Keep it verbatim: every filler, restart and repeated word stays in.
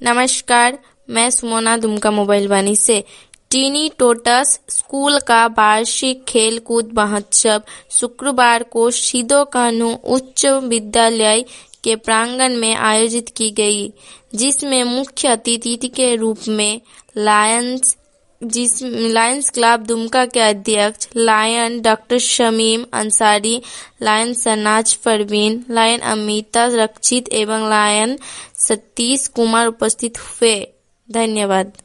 नमस्कार, मैं सुमोना दुमका मोबाइल वाणी से। टीनी टोटस स्कूल का वार्षिक खेलकूद महोत्सव शुक्रवार को सिदो कान्हू उच्च विद्यालय के प्रांगण में आयोजित की गई, जिसमें मुख्य अतिथि के रूप में लायंस जिस लायंस क्लब दुमका के अध्यक्ष lion doctor Shamim Ansari, lion Shahnaz Parveen, lion Amita Rakshit एवं लायन सतीश कुमार उपस्थित हुए। धन्यवाद।